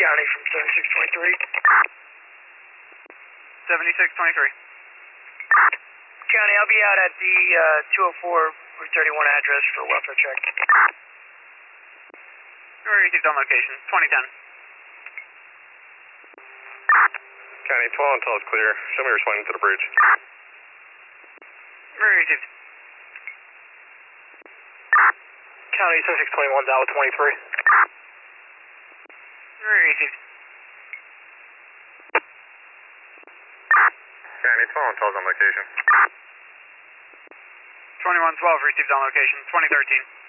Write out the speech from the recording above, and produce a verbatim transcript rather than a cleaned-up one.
County from seventy-six twenty-three. seventy-six twenty-three. County, I'll be out at the uh, two oh four Route thirty-one address for welfare check. Received on location, twenty ten. County, twelve until it's clear. Show me responding to the bridge. Received. County, seventy-six twenty-one, Dallas twenty-three. Received. County, twelve until it's on location. twenty-one twelve received on location, twenty thirteen.